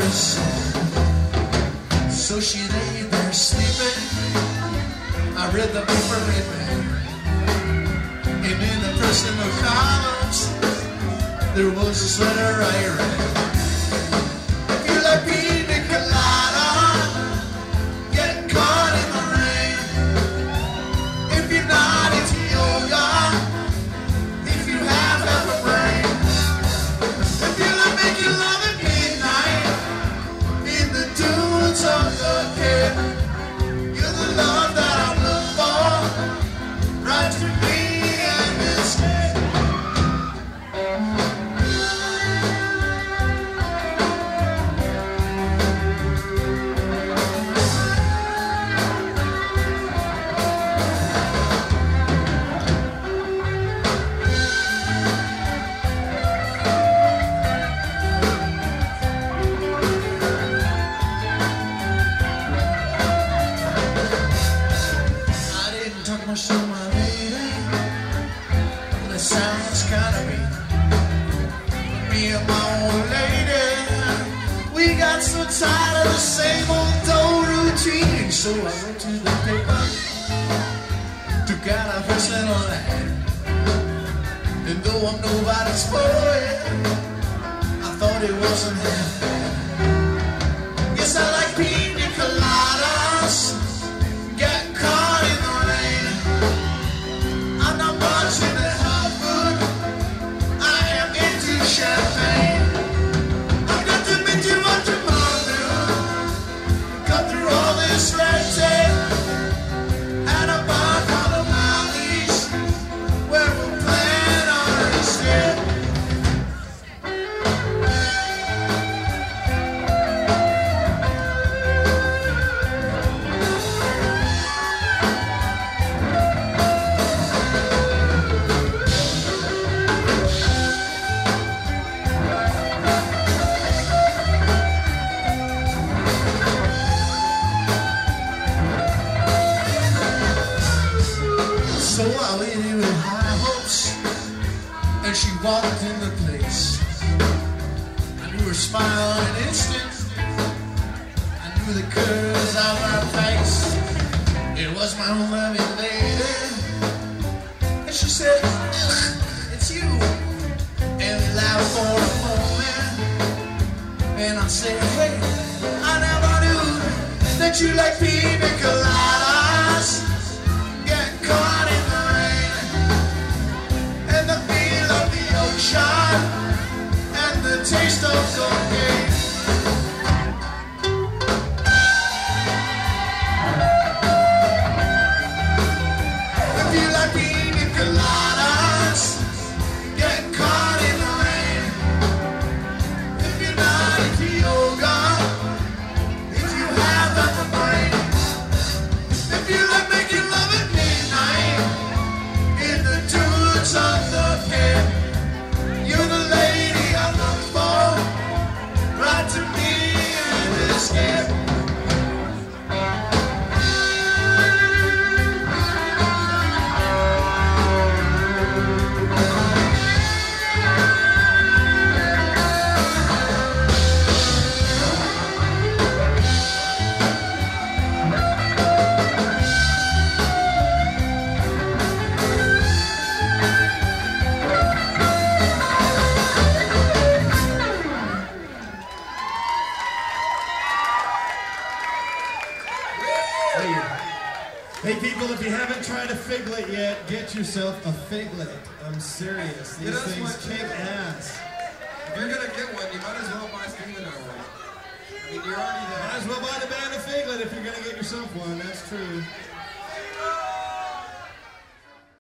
hours. So she lay there sleeping. I read the paper and in the personal columns there was this letter I read. If you like pina colada, get caught in the rain. If you're not into yoga, if you have half a brain. If you like making love at midnight in the dunes of the Cape, you're the love that I'm looking for. Right to me and escape. So my lady, that sounds kinda mean. Me and my old lady, we got so tired of the same old dull routine. So I went to the paper, took out a personal ad. And though I'm nobody's boy, I thought it wasn't half bad. Yes, I like pina coladas, get caught in the rain. I'm not much into health food, I am into champagne. I've got to make too much tomorrow, cut through all this red tape, at a bar called the Maldives, where we're playing our escape. So I waited with high hopes, and she walked in the place. I knew her smile in an instant, I knew the curves of her face. It was my own loving lady, and she said, it's you. And we laughed for a moment, and I said, hey, I never knew that you like pina coladas, get caught in the rain, and the feel of the ocean, and the taste of cocaine. If you like pina coladas, get caught in the rain. If you're not into yoga, if you have half a brain. If you like making love at midnight in the dunes of the Cape, you're the lady I look for. Right to me and escape. Hey people, if you haven't tried a figlet yet, get yourself a figlet. I'm serious. These things kick ass. If you're gonna get one, you might as well buy Steven R one. I mean, you're already there. Might as well buy the band a figlet if you're gonna get yourself one. That's true.